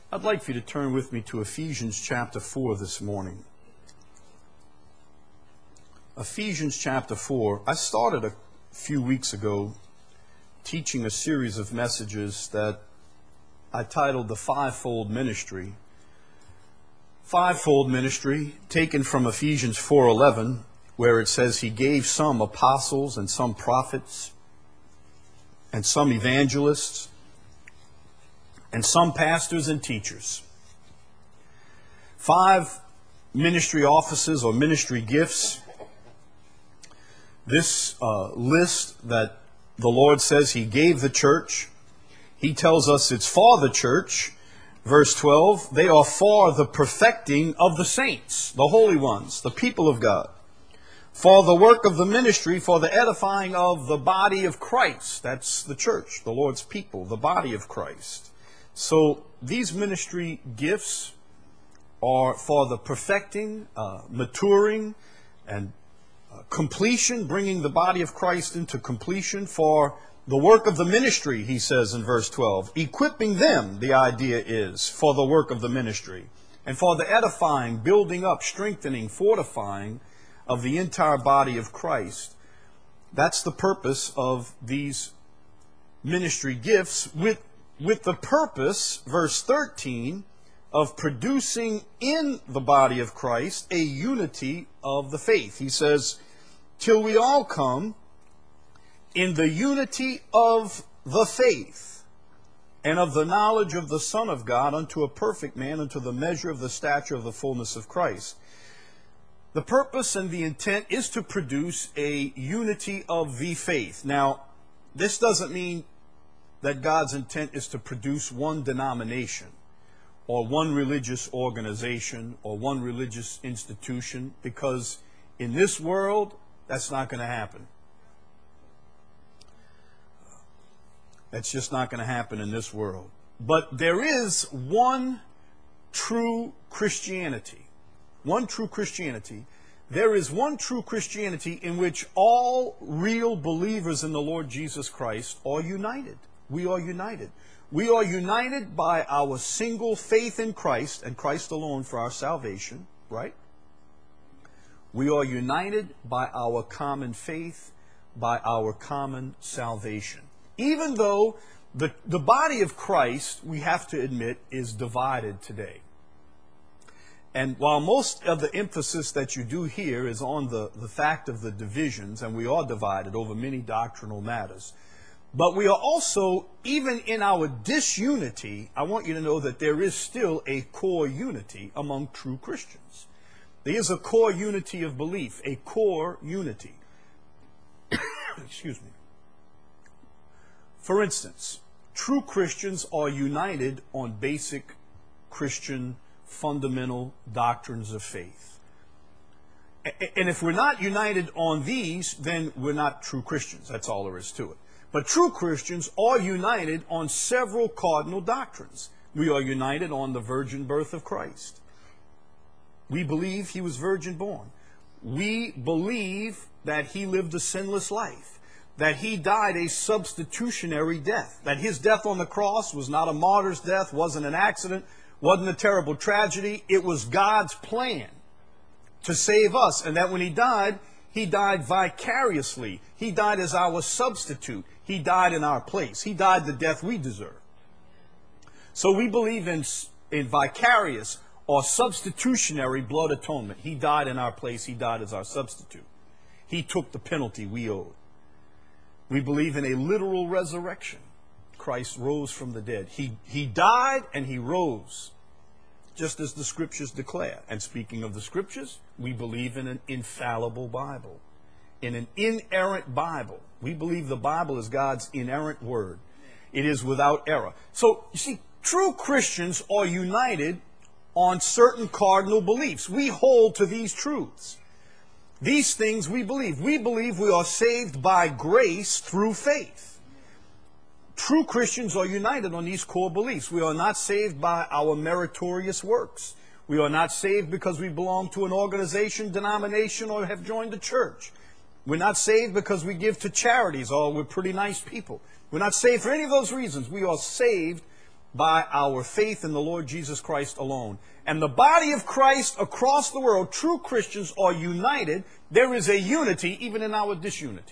I'd like for you to turn with me to Ephesians chapter 4 this morning. Ephesians chapter 4. I started a few weeks ago teaching a series of messages that I titled The Fivefold Ministry. Fivefold ministry, taken from Ephesians 4:11, where it says He gave some apostles and some prophets and some evangelists and some pastors and teachers. 5 ministry offices or ministry gifts. This list that the Lord says He gave the church, He tells us it's for the church. Verse 12, they are for the perfecting of the saints, the holy ones, the people of God. For the work of the ministry, for the edifying of the body of Christ. That's the church, the Lord's people, the body of Christ. So these ministry gifts are for the perfecting, maturing, and completion, bringing the body of Christ into completion, for the work of the ministry, he says in verse 12. Equipping them, the idea is, for the work of the ministry. And for the edifying, building up, strengthening, fortifying of the entire body of Christ. That's the purpose of these ministry gifts, with the purpose, verse 13, of producing in the body of Christ a unity of the faith. He says, till we all come in the unity of the faith and of the knowledge of the Son of God unto a perfect man, unto the measure of the stature of the fullness of Christ. The purpose and the intent is to produce a unity of the faith. Now, this doesn't mean that God's intent is to produce one denomination or one religious organization or one religious institution, because in this world, that's not going to happen. That's just not going to happen in this world. But there is one true Christianity. One true Christianity. There is one true Christianity in which all real believers in the Lord Jesus Christ are united. We are united. We are united by our single faith in Christ and Christ alone for our salvation, right? We are united by our common faith, by our common salvation. Even though the body of Christ, we have to admit, is divided today. And while most of the emphasis that you do here is on the fact of the divisions, and we are divided over many doctrinal matters, but we are also, even in our disunity, I want you to know that there is still a core unity among true Christians. There is a core unity of belief, a core unity. Excuse me. For instance, true Christians are united on basic Christian fundamental doctrines of faith. And if we're not united on these, then we're not true Christians. That's all there is to it. But true Christians are united on several cardinal doctrines. We are united on the virgin birth of Christ. We believe He was virgin born. We believe that He lived a sinless life, that He died a substitutionary death, that His death on the cross was not a martyr's death, wasn't an accident, wasn't a terrible tragedy. It was God's plan to save us, and that when He died vicariously. He died as our substitute. He died in our place. He died the death we deserve. So we believe in vicarious or substitutionary blood atonement. He died in our place. He died as our substitute. He took the penalty we owed. We believe in a literal resurrection. Christ rose from the dead. He died and He rose, just as the Scriptures declare. And speaking of the Scriptures, we believe in an infallible Bible, in an inerrant Bible. We believe the Bible is God's inerrant word. It is without error. So, you see, true Christians are united on certain cardinal beliefs. We hold to these truths. These things we believe. We believe we are saved by grace through faith. True Christians are united on these core beliefs. We are not saved by our meritorious works. We are not saved because we belong to an organization, denomination, or have joined a church. We're not saved because we give to charities or we're pretty nice people. We're not saved for any of those reasons. We are saved by our faith in the Lord Jesus Christ alone. And the body of Christ across the world, true Christians, are united. There is a unity even in our disunity.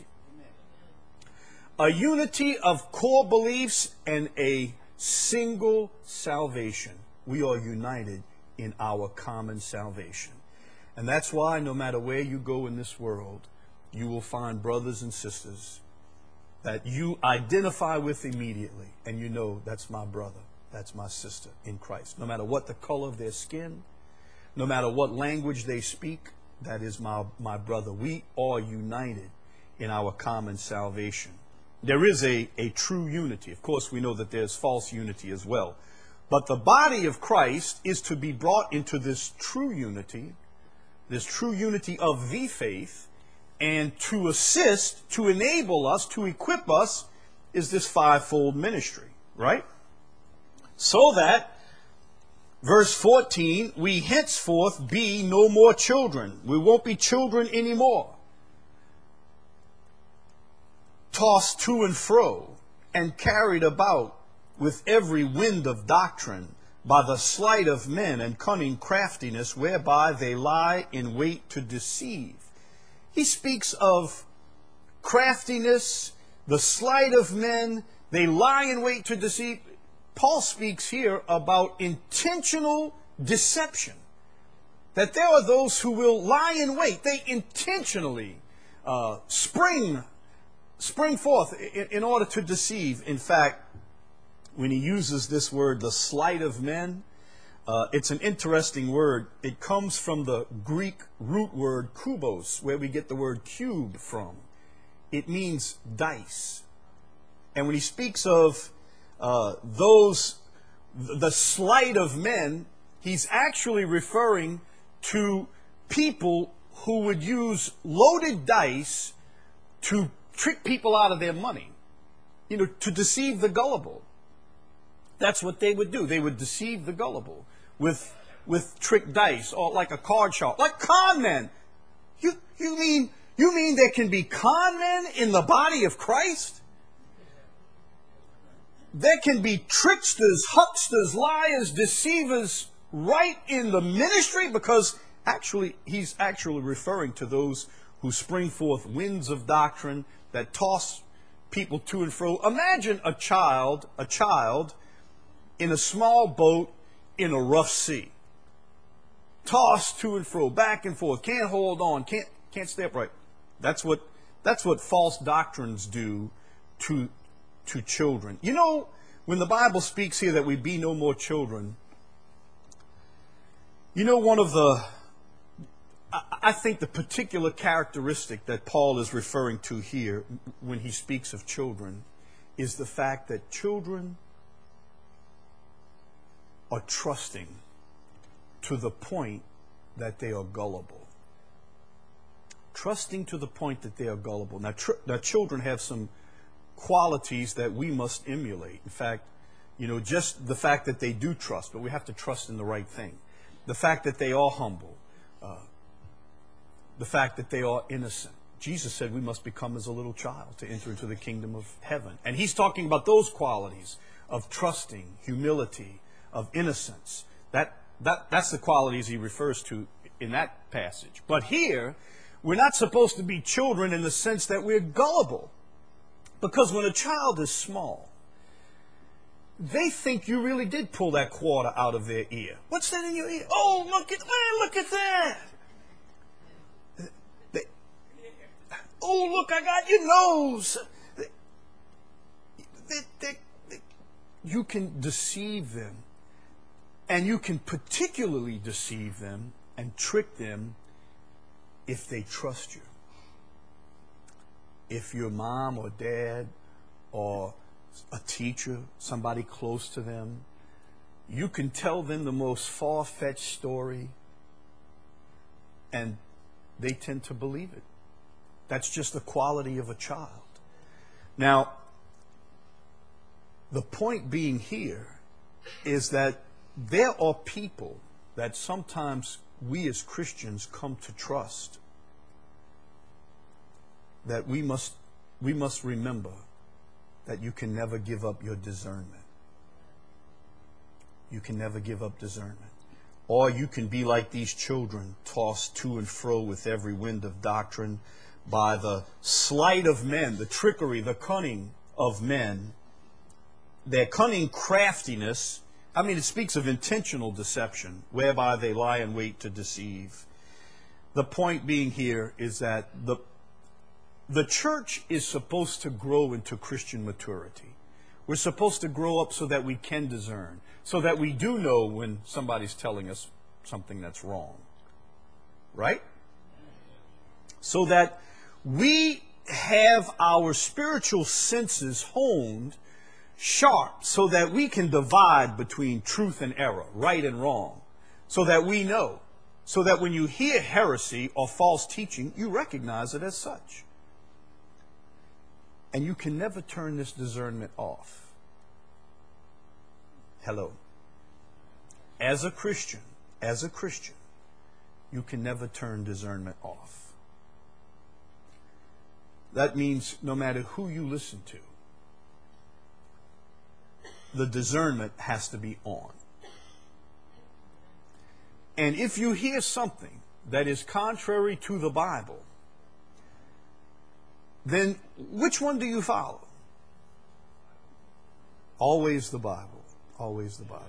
A unity of core beliefs and a single salvation. We are united in our common salvation. And that's why no matter where you go in this world, you will find brothers and sisters that you identify with immediately. And you know, that's my brother, that's my sister in Christ. No matter what the color of their skin, no matter what language they speak, that is my brother. We are united in our common salvation. There is a true unity. Of course, we know that there's false unity as well. But the body of Christ is to be brought into this true unity of the faith, and to assist, to enable us, to equip us, is this fivefold ministry, right? So that, verse 14, we henceforth be no more children. We won't be children anymore, tossed to and fro and carried about with every wind of doctrine, by the sleight of men and cunning craftiness, whereby they lie in wait to deceive. He speaks of craftiness, the sleight of men. They lie in wait to deceive. Paul speaks here about intentional deception. That there are those who will lie in wait. They intentionally spring forth in order to deceive. In fact, when he uses this word, the sleight of men, it's an interesting word. It comes from the Greek root word kubos, where we get the word cube from. It means dice. And when he speaks of the sleight of men, he's actually referring to people who would use loaded dice to trick people out of their money, to deceive the gullible. That's what they would do. They would deceive the gullible with trick dice, or like a card sharp, like con men. You mean there can be con men in the body of Christ? There can be tricksters, hucksters, liars, deceivers right in the ministry, because he's actually referring to those who spring forth winds of doctrine that toss people to and fro. Imagine a child in a small boat in a rough sea, tossed to and fro, back and forth, can't hold on, can't stay upright. That's what false doctrines do to children. When the Bible speaks here that we be no more children, one of I think the particular characteristic that Paul is referring to here when he speaks of children is the fact that children are trusting to the point that they are gullible. Trusting to the point that they are gullible. Now, children have some qualities that we must emulate. In fact, just the fact that they do trust, but we have to trust in the right thing. The fact that they are humble. The fact that they are innocent. Jesus said we must become as a little child to enter into the kingdom of heaven. And he's talking about those qualities of trusting, humility, of innocence. That's the qualities he refers to in that passage. But here, we're not supposed to be children in the sense that we're gullible. Because when a child is small, they think you really did pull that quarter out of their ear. What's that in your ear? Oh, look at that. Oh, look, I got your nose. You can deceive them. And you can particularly deceive them and trick them if they trust you. If your mom or dad or a teacher, somebody close to them, you can tell them the most far-fetched story and they tend to believe it. That's just the quality of a child. Now, the point being here is that there are people that sometimes we as Christians come to trust, that we must remember that you can never give up your discernment. You can never give up discernment. Or you can be like these children, tossed to and fro with every wind of doctrine by the sleight of men, the trickery, the cunning of men, their cunning craftiness. I mean, it speaks of intentional deception, whereby they lie in wait to deceive. The point being here is that the church is supposed to grow into Christian maturity. We're supposed to grow up so that we can discern, so that we do know when somebody's telling us something that's wrong. Right? So that we have our spiritual senses honed sharp, so that we can divide between truth and error, right and wrong, so that we know, so that when you hear heresy or false teaching, you recognize it as such. And you can never turn this discernment off. Hello. As a Christian, you can never turn discernment off. That means no matter who you listen to, the discernment has to be on. And if you hear something that is contrary to the Bible, then which one do you follow? Always the Bible. Always the Bible.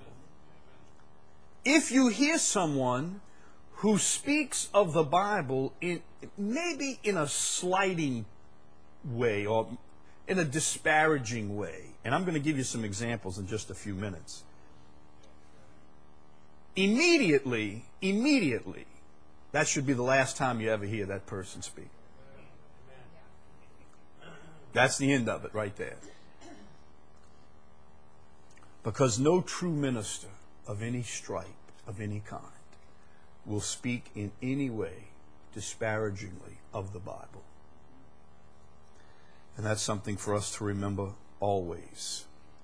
If you hear someone who speaks of the Bible maybe in a slighting way or in a disparaging way, and I'm going to give you some examples in just a few minutes, immediately, that should be the last time you ever hear that person speak. That's the end of it right there. Because no true minister of any stripe, of any kind, will speak in any way disparagingly of the Bible. And that's something for us to remember always.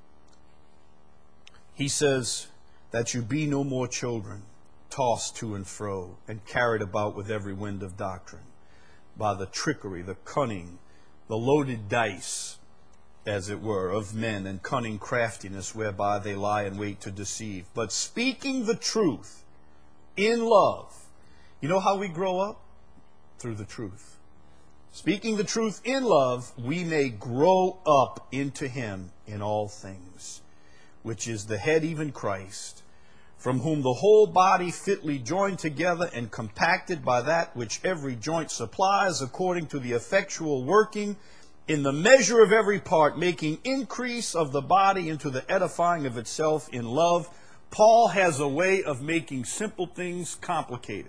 He says that you be no more children, tossed to and fro and carried about with every wind of doctrine, by the trickery, the cunning, the loaded dice, as it were, of men, and cunning craftiness whereby they lie in wait to deceive. But speaking the truth in love. You know how we grow up? Through the truth. Speaking the truth in love, we may grow up into Him in all things, which is the head, even Christ, from whom the whole body fitly joined together and compacted by that which every joint supplies, according to the effectual working in the measure of every part, making increase of the body into the edifying of itself in love. Paul has a way of making simple things complicated.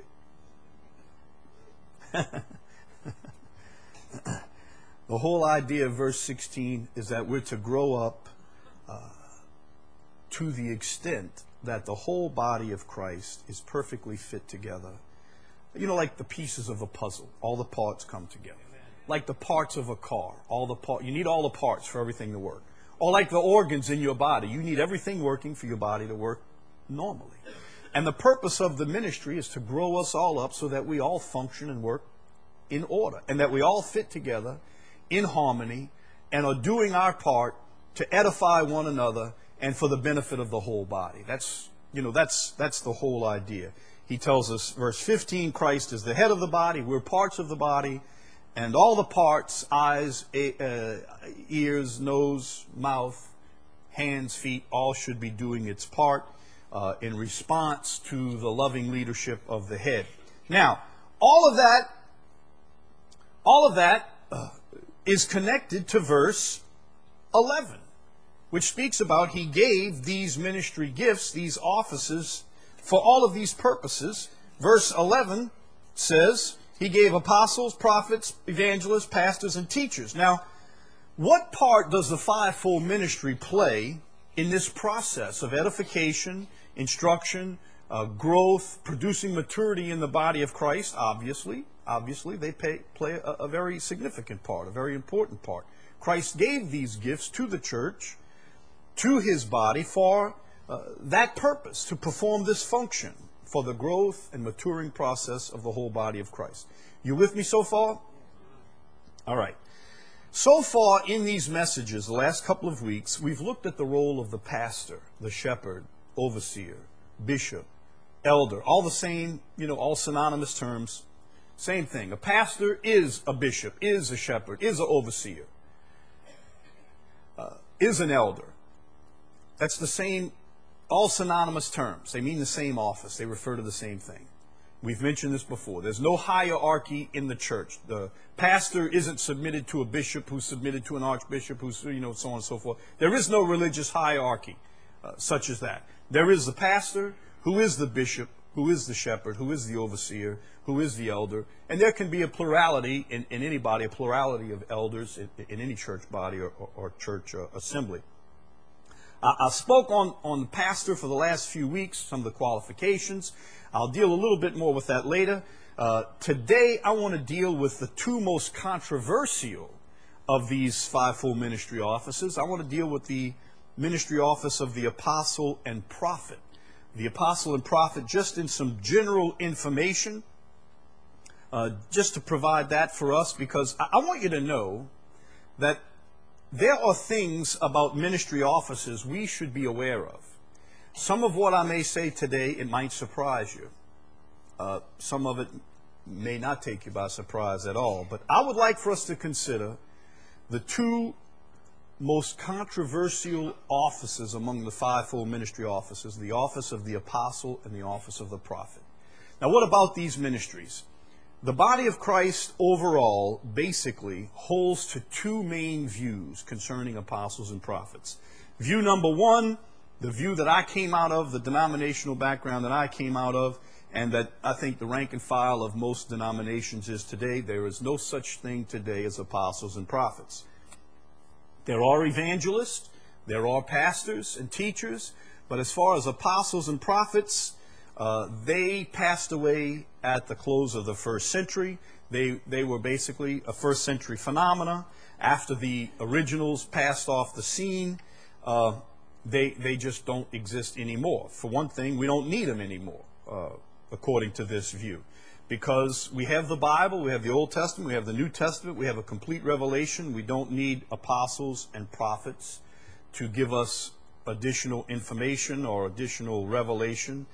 The whole idea of verse 16 is that we're to grow up to the extent that the whole body of Christ is perfectly fit together. You know, like the pieces of a puzzle, all the parts come together. Like the parts of a car, you need all the parts for everything to work. Or like the organs in your body, you need everything working for your body to work normally. And the purpose of the ministry is to grow us all up so that we all function and work in order, and that we all fit together in harmony and are doing our part to edify one another and for the benefit of the whole body. That's the whole idea. He tells us, verse 15, Christ is the head of the body, we're parts of the body, and all the parts, eyes, ears, nose, mouth, hands, feet, all should be doing its part in response to the loving leadership of the head. Now, all of that is connected to verse 11, which speaks about He gave these ministry gifts, these offices, for all of these purposes. Verse 11 says, He gave apostles, prophets, evangelists, pastors, and teachers. Now, what part does the fivefold ministry play in this process of edification, instruction, growth, producing maturity in the body of Christ? Obviously, they play a very significant part, a very important part. Christ gave these gifts to the church, to His body, for that purpose, to perform this function, for the growth and maturing process of the whole body of Christ. You with me so far? All right. So far in these messages, the last couple of weeks, we've looked at the role of the pastor, the shepherd, overseer, bishop, elder, all the same, all synonymous terms. Same thing. A pastor is a bishop, is a shepherd, is an overseer, is an elder. That's the same, all synonymous terms. They mean the same office. They refer to the same thing. We've mentioned this before. There's no hierarchy in the church. The pastor isn't submitted to a bishop who's submitted to an archbishop who's, so on and so forth. There is no religious hierarchy such as that. There is the pastor, who is the bishop, who is the shepherd, who is the overseer, who is the elder. And there can be a plurality in any body, a plurality of elders in any church body or church assembly. I spoke on the pastor for the last few weeks, some of the qualifications. I'll deal a little bit more with that later. Today, I want to deal with the two most controversial of these fivefold ministry offices. I want to deal with the ministry office of the apostle and prophet. The apostle and prophet, just in some general information, just to provide that for us, because I want you to know that there are things about ministry offices we should be aware of. Some of what I may say today, it might surprise you. Some of it may not take you by surprise at all. But I would like for us to consider the two most controversial offices among the fivefold ministry offices, the office of the apostle and the office of the prophet. Now, what about these ministries? The body of Christ overall basically holds to two main views concerning apostles and prophets. View number one, the view that I came out of, the denominational background that I came out of, and that I think the rank and file of most denominations is today. There is no such thing today as apostles and prophets. There are evangelists, there are pastors and teachers, but as far as apostles and prophets, they passed away at the close of the first century. They were basically a first century phenomena. After the originals passed off the scene, they just don't exist anymore. For one thing, we don't need them anymore, according to this view. Because we have the Bible, we have the Old Testament, we have the New Testament, we have a complete revelation. We don't need apostles and prophets to give us additional information or additional revelation.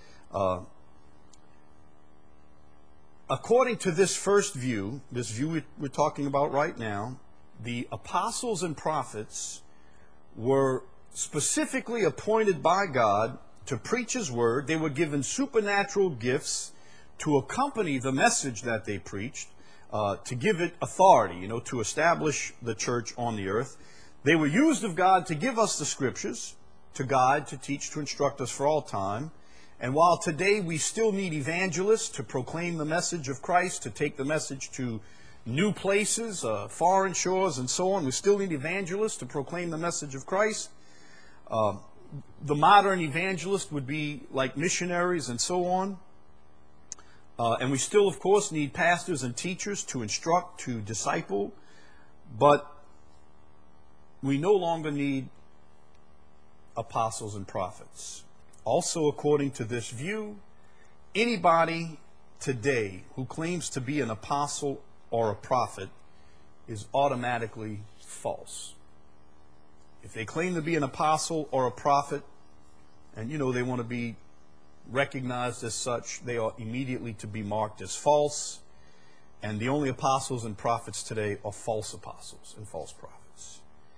According to this first view, this view we're talking about right now, the apostles and prophets were specifically appointed by God to preach His word. They were given supernatural gifts to accompany the message that they preached, to give it authority, to establish the church on the earth. They were used of God to give us the scriptures, to guide, to teach, to instruct us for all time. And while today we still need evangelists to proclaim the message of Christ, to take the message to new places, foreign shores, and so on, we still need evangelists to proclaim the message of Christ. The modern evangelist would be like missionaries and so on. And we still, of course, need pastors and teachers to instruct, to disciple. But we no longer need apostles and prophets. Also, according to this view, anybody today who claims to be an apostle or a prophet is automatically false. If they claim to be an apostle or a prophet, and they want to be recognized as such, they are immediately to be marked as false. And the only apostles and prophets today are false apostles and false prophets.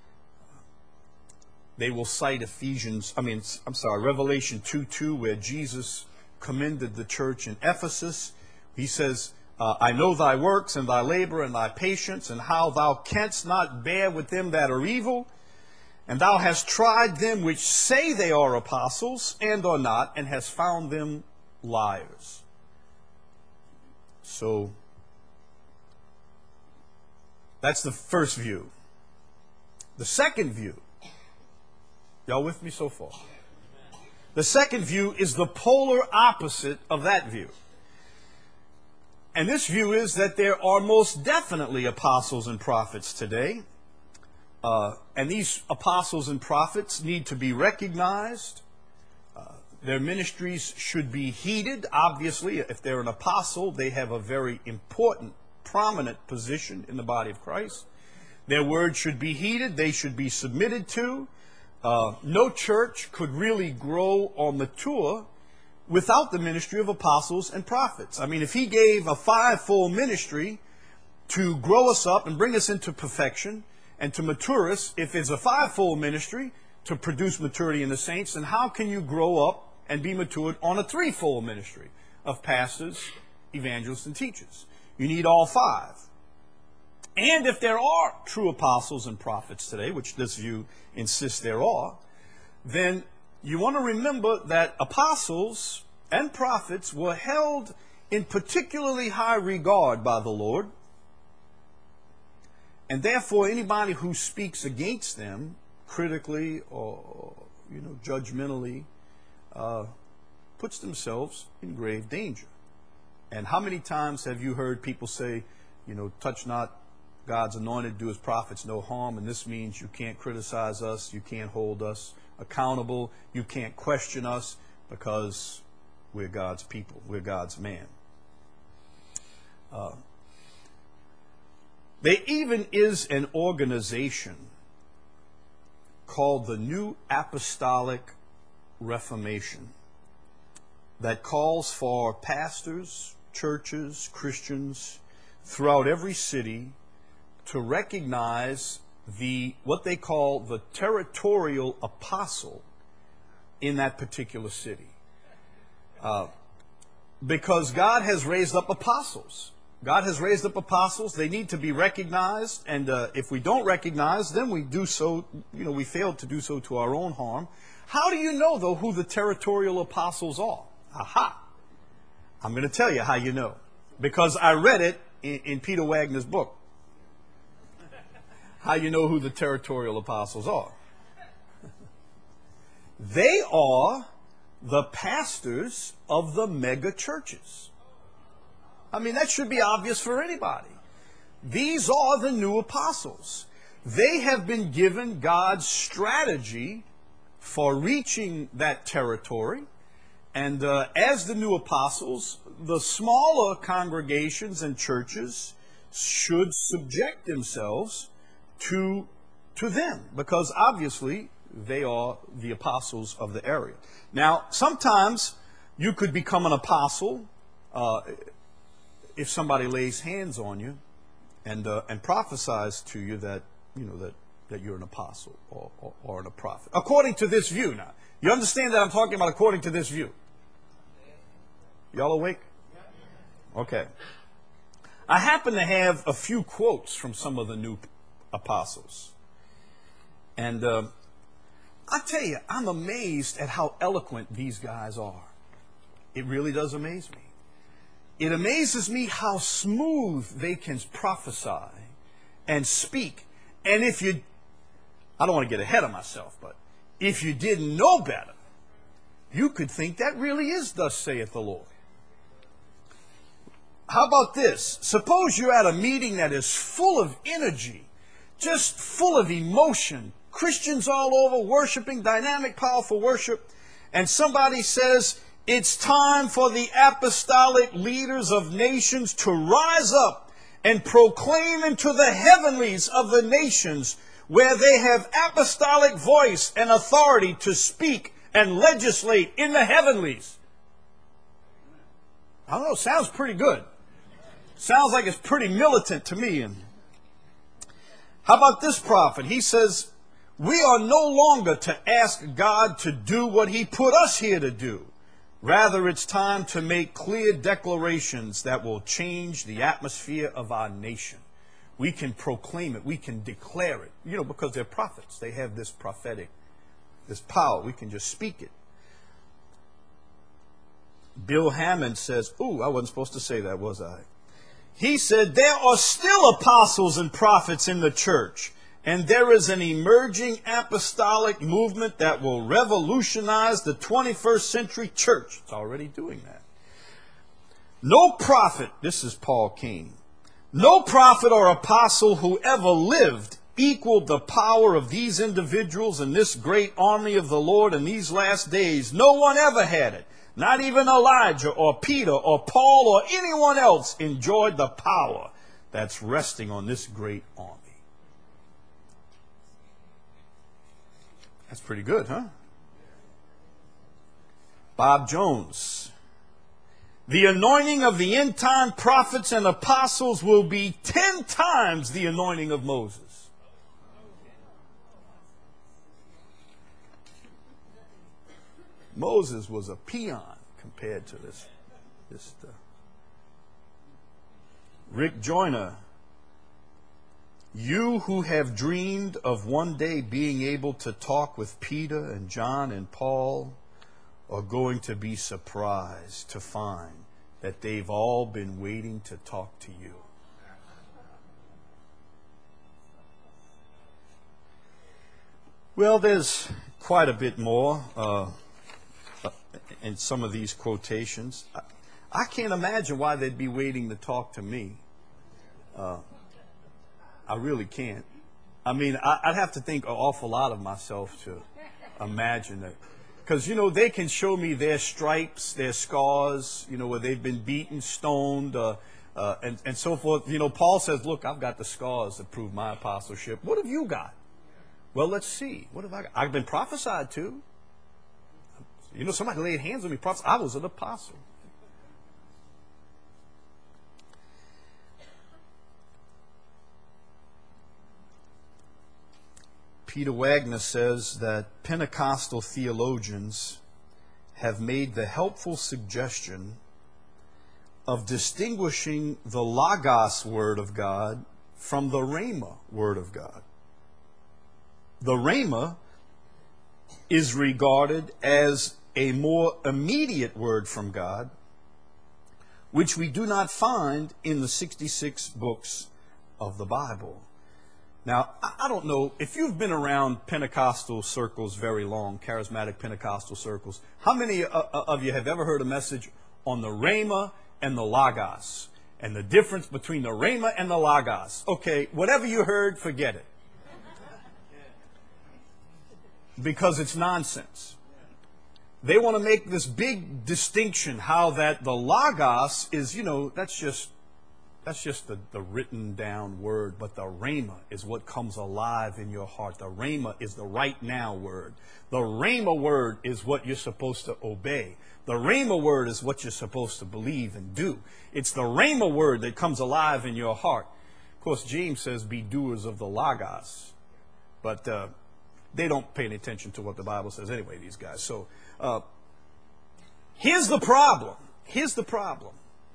They will cite Revelation 2:2, where Jesus commended the church in Ephesus. He says, I know thy works and thy labor and thy patience, and how thou canst not bear with them that are evil. And thou hast tried them which say they are apostles and are not, and hast found them liars. So, that's the first view. The second view, y'all with me so far? The second view is the polar opposite of that view. And this view is that there are most definitely apostles and prophets today. And these apostles and prophets need to be recognized. Their ministries should be heeded. Obviously, if they're an apostle, they have a very important, prominent position in the body of Christ. Their word should be heeded. They should be submitted to. No church could really grow or mature without the ministry of apostles and prophets. I mean, if he gave a fivefold ministry to grow us up and bring us into perfection and to mature us, if it's a fivefold ministry to produce maturity in the saints, then how can you grow up and be matured on a threefold ministry of pastors, evangelists, and teachers? You need all five. And if there are true apostles and prophets today, which this view insists there are, then you want to remember that apostles and prophets were held in particularly high regard by the Lord, and therefore anybody who speaks against them critically or judgmentally puts themselves in grave danger. And how many times have you heard people say, touch not God's anointed, do his prophets no harm, and this means you can't criticize us, you can't hold us accountable, you can't question us because we're God's people, we're God's man. There even is an organization called the New Apostolic Reformation that calls for pastors, churches, Christians throughout every city to recognize what they call the territorial apostle in that particular city. Because God has raised up apostles. God has raised up apostles. They need to be recognized. And if we don't recognize them, we do so, we fail to do so to our own harm. How do you know, though, who the territorial apostles are? Aha! I'm going to tell you how you know. Because I read it in Peter Wagner's book. How you know who the territorial apostles are. They are the pastors of the mega churches. I mean, that should be obvious for anybody. These are the new apostles. They have been given God's strategy for reaching that territory. And as the new apostles, the smaller congregations and churches should subject themselves to them, because obviously they are the apostles of the area. Now, sometimes you could become an apostle if somebody lays hands on you and prophesies to you that you're an apostle or a prophet. According to this view, now you understand that I'm talking about according to this view. Y'all awake? Okay. I happen to have a few quotes from some of the new apostles. And I tell you, I'm amazed at how eloquent these guys are. It really does amaze me. It amazes me how smooth they can prophesy and speak. And I don't want to get ahead of myself, but if you didn't know better, you could think that really is thus saith the Lord. How about this? Suppose you're at a meeting that is full of energy, just full of emotion, Christians all over worshiping, dynamic, powerful worship, and somebody says, it's time for the apostolic leaders of nations to rise up and proclaim into the heavenlies of the nations where they have apostolic voice and authority to speak and legislate in the heavenlies. I don't know, sounds pretty good. Sounds like it's pretty militant to me. And how about this prophet? He says, we are no longer to ask God to do what he put us here to do. Rather, it's time to make clear declarations that will change the atmosphere of our nation. We can proclaim it. We can declare it. Because they're prophets. They have this prophetic, this power. We can just speak it. Bill Hammond says, I wasn't supposed to say that, was I? He said, there are still apostles and prophets in the church, and there is an emerging apostolic movement that will revolutionize the 21st century church. It's already doing that. No prophet, this is Paul King, no prophet or apostle who ever lived equaled the power of these individuals in this great army of the Lord in these last days. No one ever had it. Not even Elijah or Peter or Paul or anyone else enjoyed the power that's resting on this great army. That's pretty good, huh? Bob Jones. The anointing of the end time prophets and apostles will be 10 times the anointing of Moses. Moses was a peon compared to this stuff. Rick Joyner. You who have dreamed of one day being able to talk with Peter and John and Paul are going to be surprised to find that they've all been waiting to talk to you. Well, there's quite a bit more in some of these quotations. I can't imagine why they'd be waiting to talk to me. I really can't. I mean, I'd have to think an awful lot of myself to imagine that. Because, you know, they can show me their stripes, their scars, you know, where they've been beaten, stoned, and so forth. You know, Paul says, look, I've got the scars that prove my apostleship. What have you got? Well, let's see. What have I got? I've been prophesied to. You know, somebody laid hands on me. I was an apostle. Peter Wagner says that Pentecostal theologians have made the helpful suggestion of distinguishing the Logos Word of God from the Rhema Word of God. The Rhema is regarded as a more immediate word from God, which we do not find in the 66 books of the Bible. Now, I don't know, if you've been around Pentecostal circles very long, charismatic Pentecostal circles, how many of you have ever heard a message on the Rhema and the Logos, and the difference between the Rhema and the Logos? Okay, whatever you heard, forget it. Because it's nonsense. They want to make this big distinction, how that the Logos is, you know, that's just the written down word, but the Rhema is what comes alive in your heart. The Rhema is the right now word. The Rhema word is what you're supposed to obey. The Rhema word is what you're supposed to believe and do. It's the Rhema word that comes alive in your heart. Of course, James says, be doers of the Logos. But they don't pay any attention to what the Bible says anyway, these guys. So here's the problem. Here's the problem.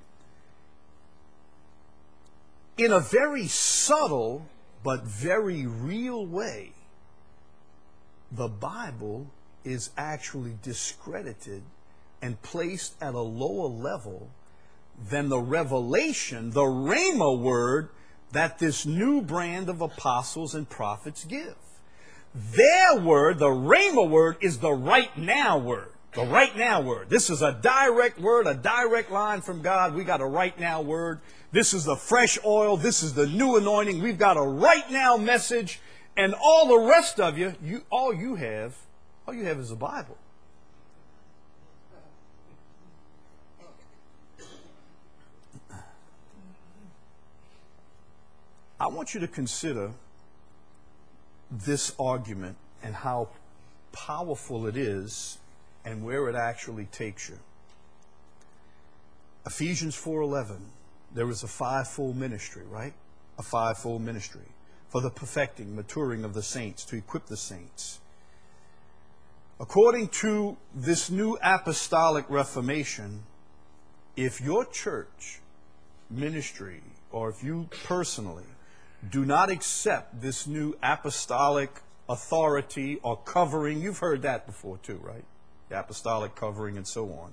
In a very subtle but very real way, the Bible is actually discredited and placed at a lower level than the revelation, the Rhema word that this new brand of apostles and prophets give. Their word, the Rhema word, is the right now word. The right now word. This is a direct word, a direct line from God. We got a right now word. This is the fresh oil. This is the new anointing. We've got a right now message. And all the rest of you, all you have is the Bible. I want you to consider this argument and how powerful it is and where it actually takes you. Ephesians 4:11, there is a fivefold ministry, right? A fivefold ministry for the perfecting, maturing of the saints, to equip the saints. According to this new apostolic reformation, if your church ministry, or if you personally do not accept this new apostolic authority or covering, you've heard that before too, right? The apostolic covering and so on,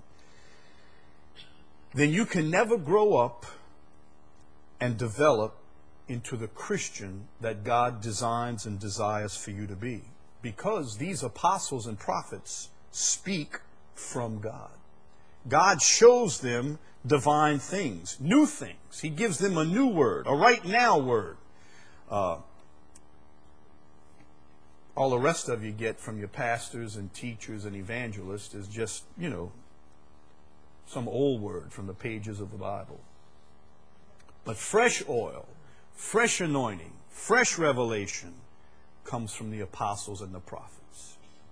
then you can never grow up and develop into the Christian that God designs and desires for you to be. Because these apostles and prophets speak from God. God shows them divine things, new things. He gives them a new word, a right now word. All the rest of you get from your pastors and teachers and evangelists is just, you know, some old word from the pages of the Bible. But fresh oil, fresh anointing, fresh revelation comes from the apostles and the prophets.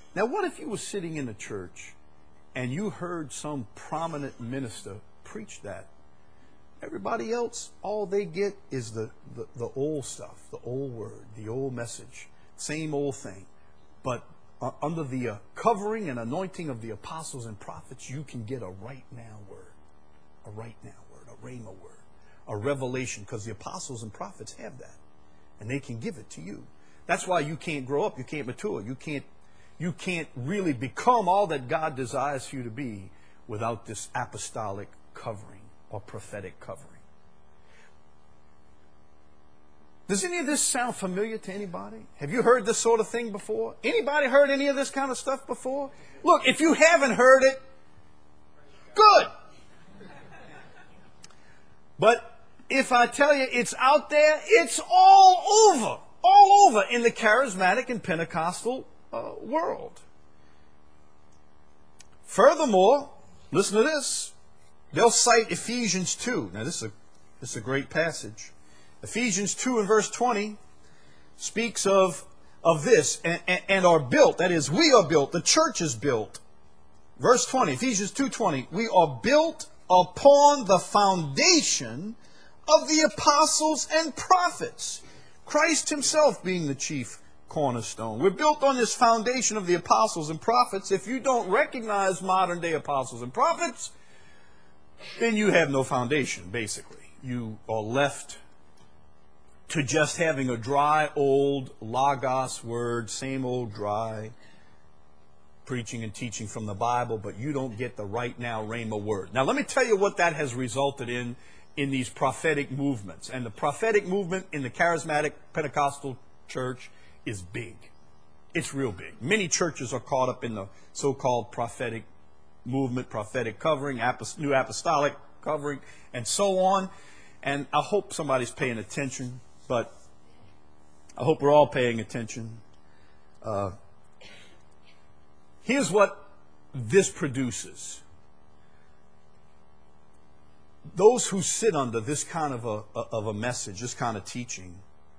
Now, what if you were sitting in a church and you heard some prominent minister preach that? Everybody else, all they get is the old stuff, the old word, the old message, same old thing. But under the covering and anointing of the apostles and prophets, you can get a right now word, a right now word, a rhema word, a revelation, because the apostles and prophets have that, and they can give it to you. That's why you can't grow up, you can't mature, you can't really become all that God desires for you to be without this apostolic covering or prophetic covering. Does any of this sound familiar to anybody? Have you heard this sort of thing before? Anybody heard any of this kind of stuff before? Look, if you haven't heard it, good. But if I tell you it's out there, it's all over in the charismatic and Pentecostal world. Furthermore, listen to this. They'll cite Ephesians 2. Now, this is a great passage. Ephesians 2 and verse 20 speaks of this, and are built. That is, we are built. The church is built. Verse 20, Ephesians 2:20. We are built upon the foundation of the apostles and prophets, Christ himself being the chief cornerstone. We're built on this foundation of the apostles and prophets. If you don't recognize modern day apostles and prophets, then you have no foundation, basically. You are left to just having a dry old logos word, same old dry preaching and teaching from the Bible, but you don't get the right now rhema word. Now let me tell you what that has resulted in these prophetic movements. And the prophetic movement in the charismatic Pentecostal church is big. It's real big. Many churches are caught up in the so-called prophetic movement, prophetic covering, new apostolic covering, and so on. And I hope somebody's paying attention, but I hope we're all paying attention. Here's what this produces. Those who sit under this kind of a message, this kind of teaching,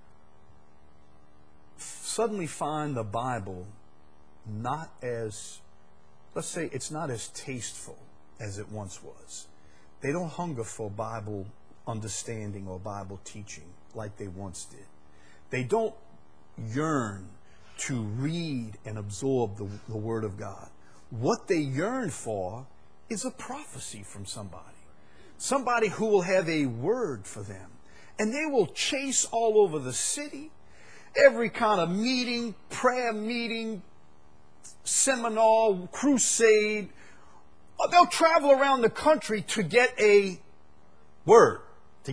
suddenly find the Bible not as, let's say, it's not as tasteful as it once was. They don't hunger for Bible understanding or Bible teaching like they once did. They don't yearn to read and absorb the Word of God. What they yearn for is a prophecy from somebody. Somebody who will have a word for them. And they will chase all over the city, every kind of meeting, prayer meeting, seminar, crusade. They'll travel around the country to get a word,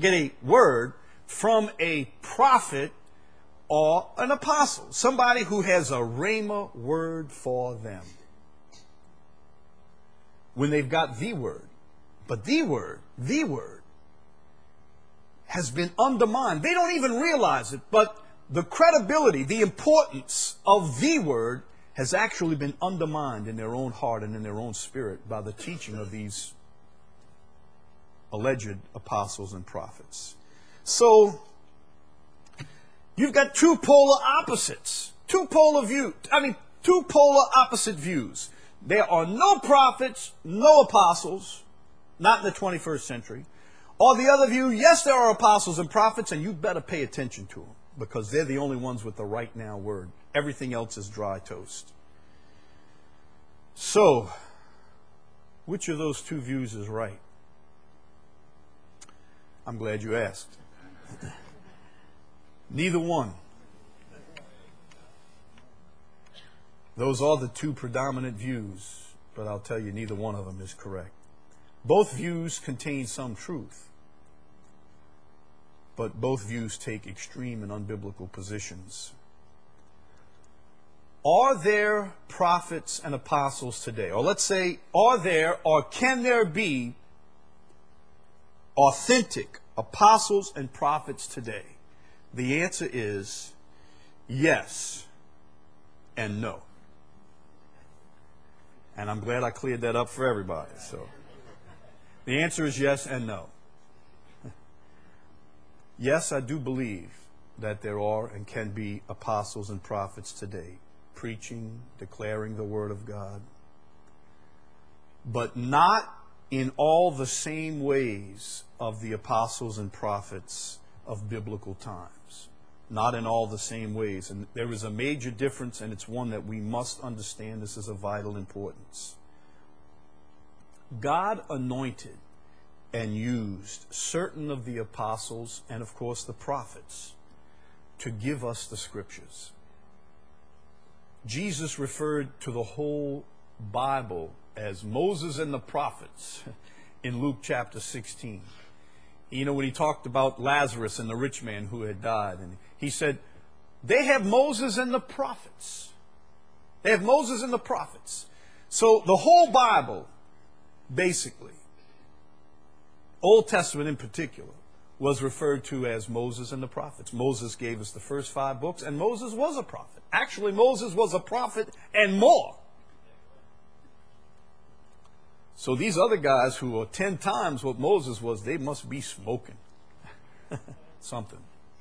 from a prophet or an apostle, somebody who has a rhema word for them. When they've got the word. But the word has been undermined. They don't even realize it, but the credibility, the importance of the word has actually been undermined in their own heart and in their own spirit by the teaching of these alleged apostles and prophets. So, you've got two polar opposites. Two polar opposite views. There are no prophets, no apostles, not in the 21st century. Or the other view, yes, there are apostles and prophets, and you better pay attention to them, because they're the only ones with the right now word. Everything else is dry toast. So, which of those two views is right? I'm glad you asked. Neither one. Those are the two predominant views, but I'll tell you, neither one of them is correct. Both views contain some truth, but both views take extreme and unbiblical positions. Are there prophets and apostles today? Or let's say, are there or can there be authentic apostles and prophets today? The answer is yes and no. And I'm glad I cleared that up for everybody. So the answer is yes and no. Yes, I do believe that there are and can be apostles and prophets today. preaching, declaring the Word of God, but not in all the same ways of the apostles and prophets of biblical times. Not in all the same ways. And there is a major difference, and it's one that we must understand. This is of vital importance. God anointed and used certain of the apostles and, of course, the prophets to give us the Scriptures. Jesus referred to the whole Bible as Moses and the prophets in Luke chapter 16. You know, when he talked about Lazarus and the rich man who had died, and he said, they have Moses and the prophets. They have Moses and the prophets. So the whole Bible, basically, Old Testament in particular, was referred to as Moses and the prophets. Moses gave us the first 5 books, and Moses was a prophet. Actually, Moses was a prophet and more. So these other guys who are 10 times what Moses was, they must be smoking something.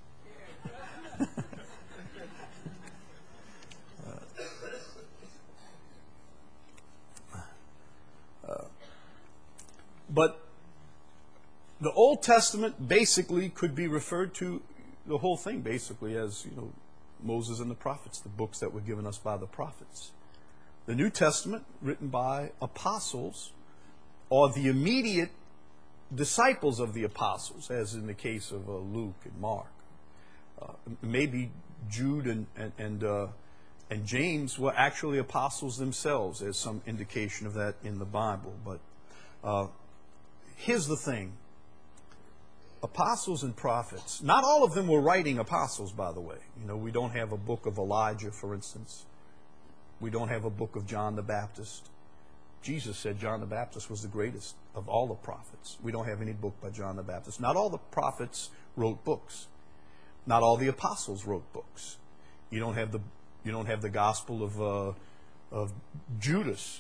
But the Old Testament basically could be referred to, the whole thing basically, as, you know, Moses and the prophets, the books that were given us by the prophets. The New Testament, written by apostles, or the immediate disciples of the apostles, as in the case of Luke and Mark. Maybe Jude and James were actually apostles themselves. There's some indication of that in the Bible. But here's the thing. Apostles and prophets, not all of them were writing apostles, by the way. You know, we don't have a book of Elijah, for instance. We don't have a book of John the Baptist. Jesus said John the Baptist was the greatest of all the prophets. We don't have any book by John the Baptist. Not all the prophets wrote books. Not all the apostles wrote books. You don't have the gospel of Judas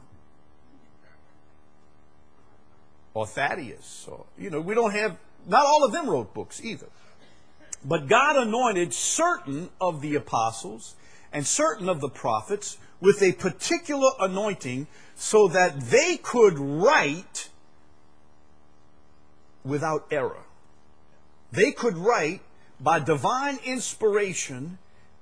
or Thaddeus. Or, you know, we don't have. Not all of them wrote books either. But God anointed certain of the apostles and certain of the prophets with a particular anointing so that they could write without error. They could write by divine inspiration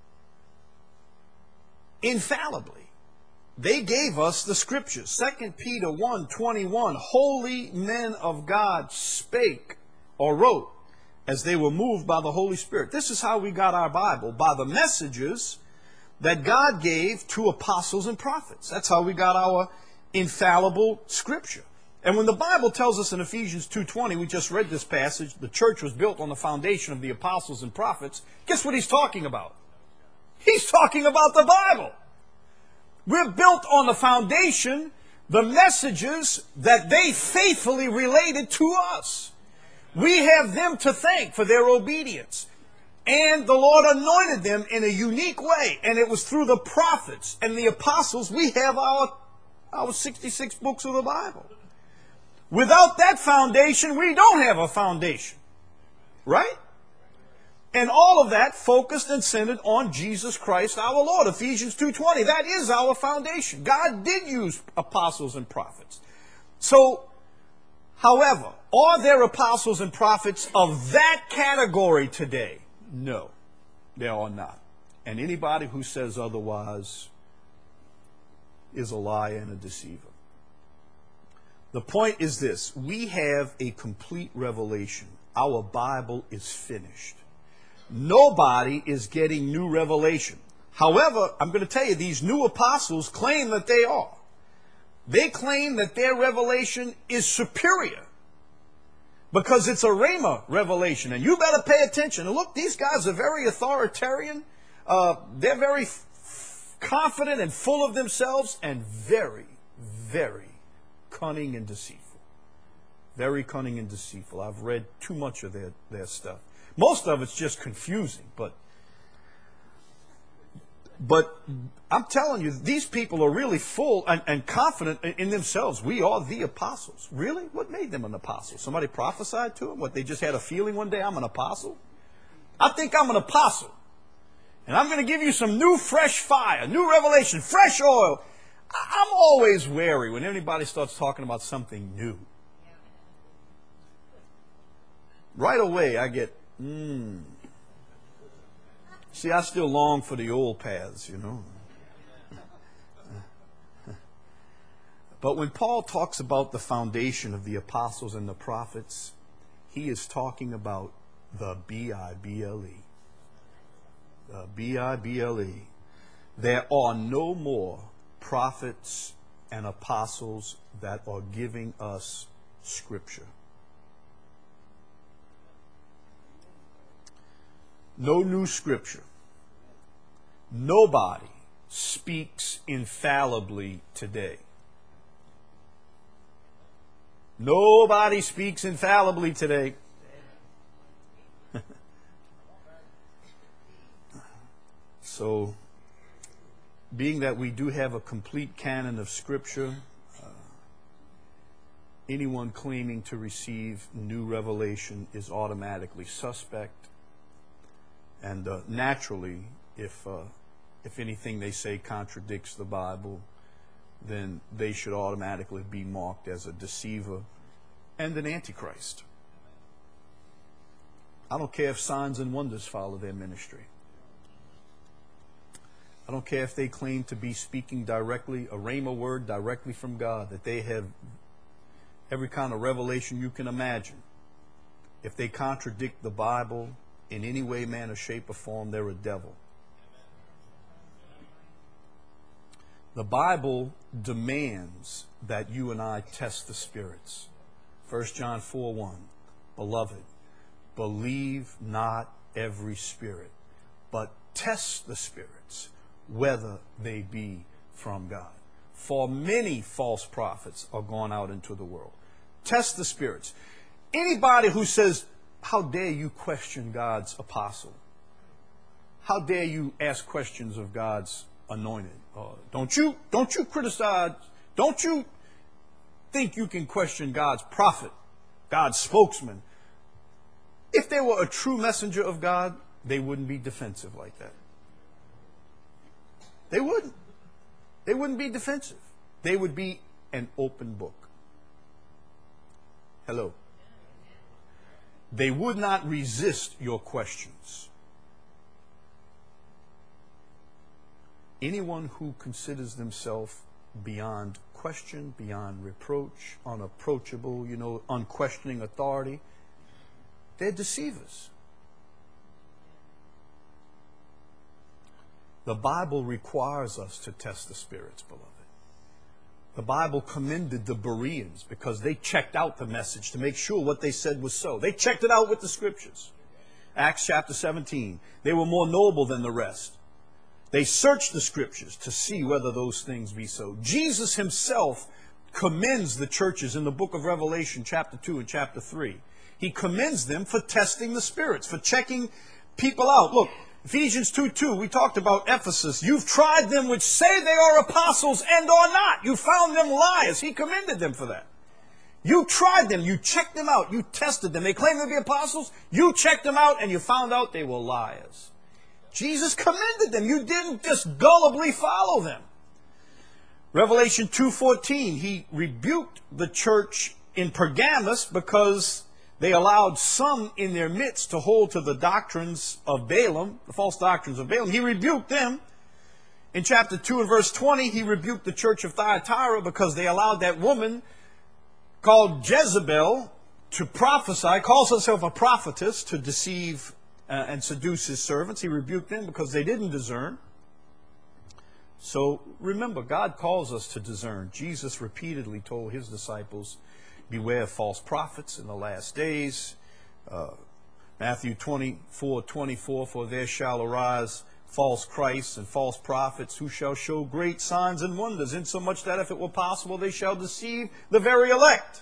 infallibly. They gave us the Scriptures. 2 Peter 1:21, holy men of God spake or wrote as they were moved by the Holy Spirit. This is how we got our Bible, by the messages that God gave to apostles and prophets. That's how we got our infallible Scripture. And when the Bible tells us in Ephesians 2:20, we just read this passage, the church was built on the foundation of the apostles and prophets, guess what he's talking about? He's talking about the Bible. We're built on the foundation, the messages that they faithfully related to us. We have them to thank for their obedience. And the Lord anointed them in a unique way. And it was through the prophets and the apostles we have our 66 books of the Bible. Without that foundation, we don't have a foundation. Right? And all of that focused and centered on Jesus Christ our Lord. Ephesians 2:20. That is our foundation. God did use apostles and prophets. So, however, are there apostles and prophets of that category today? No, there are not. And anybody who says otherwise is a liar and a deceiver. The point is this. We have a complete revelation. Our Bible is finished. Nobody is getting new revelation. However, I'm going to tell you, these new apostles claim that they are. They claim that their revelation is superior because it's a Rhema revelation. And you better pay attention. And look, these guys are very authoritarian. They're very confident and full of themselves and very, very cunning and deceitful. Very cunning and deceitful. I've read too much of their stuff. Most of it's just confusing, but I'm telling you, these people are really full and confident in themselves. We are the apostles. Really? What made them an apostle? Somebody prophesied to them? What, they just had a feeling one day, I'm an apostle? I think I'm an apostle. And I'm going to give you some new fresh fire, new revelation, fresh oil. I'm always wary when anybody starts talking about something new. Right away I get, See, I still long for the old paths, you know. But when Paul talks about the foundation of the apostles and the prophets, he is talking about the B-I-B-L-E. The B-I-B-L-E. There are no more prophets and apostles that are giving us Scripture. No new Scripture. Nobody speaks infallibly today. Nobody speaks infallibly today. So, being that we do have a complete canon of Scripture, anyone claiming to receive new revelation is automatically suspect. And naturally, if anything they say contradicts the Bible, then they should automatically be marked as a deceiver and an antichrist. I don't care if signs and wonders follow their ministry. I don't care if they claim to be speaking directly, a rhema word directly from God, that they have every kind of revelation you can imagine. If they contradict the Bible in any way, manner, shape, or form, they're a devil. The Bible demands that you and I test the spirits. 1 John 4:1. Beloved, believe not every spirit, but test the spirits, whether they be from God. For many false prophets are gone out into the world. Test the spirits. Anybody who says, how dare you question God's apostle? How dare you ask questions of God's anointed? Don't you criticize, don't you think you can question God's prophet, God's spokesman? If they were a true messenger of God, they wouldn't be defensive like that. They wouldn't. They wouldn't be defensive. They would be an open book. Hello. They would not resist your questions. Anyone who considers themselves beyond question, beyond reproach, unapproachable, unquestioning authority, they're deceivers. The Bible requires us to test the spirits, beloved. The Bible commended the Bereans because they checked out the message to make sure what they said was so. They checked it out with the Scriptures. Acts chapter 17. They were more noble than the rest. They searched the Scriptures to see whether those things be so. Jesus himself commends the churches in the book of Revelation chapter 2 and chapter 3. He commends them for testing the spirits, for checking people out. Look, Ephesians 2:2, we talked about Ephesus. You've tried them which say they are apostles and are not. You found them liars. He commended them for that. You tried them. You checked them out. You tested them. They claimed to be apostles. You checked them out and you found out they were liars. Jesus commended them. You didn't just gullibly follow them. Revelation 2:14, he rebuked the church in Pergamos because they allowed some in their midst to hold to the doctrines of Balaam, the false doctrines of Balaam. He rebuked them. In chapter 2 and verse 20, he rebuked the church of Thyatira because they allowed that woman called Jezebel to prophesy, calls herself a prophetess, to deceive and seduce his servants. He rebuked them because they didn't discern. So remember, God calls us to discern. Jesus repeatedly told his disciples, beware of false prophets in the last days. Matthew 24:24, for there shall arise false Christs and false prophets who shall show great signs and wonders, insomuch that if it were possible they shall deceive the very elect.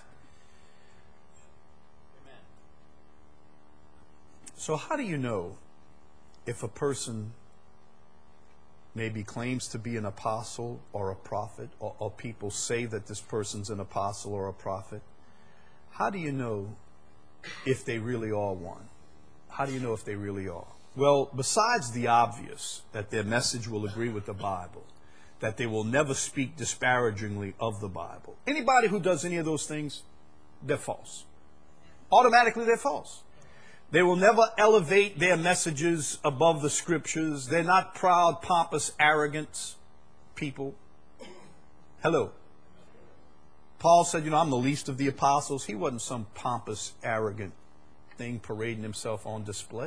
Amen. So how do you know if a person maybe claims to be an apostle or a prophet, or people say that this person's an apostle or a prophet? How do you know if they really are one? How do you know if they really are? Well, besides the obvious, that their message will agree with the Bible, that they will never speak disparagingly of the Bible. Anybody who does any of those things, they're false. Automatically, they're false. They will never elevate their messages above the Scriptures. They're not proud, pompous, arrogant people. Hello. Paul said, I'm the least of the apostles. He wasn't some pompous, arrogant thing parading himself on display.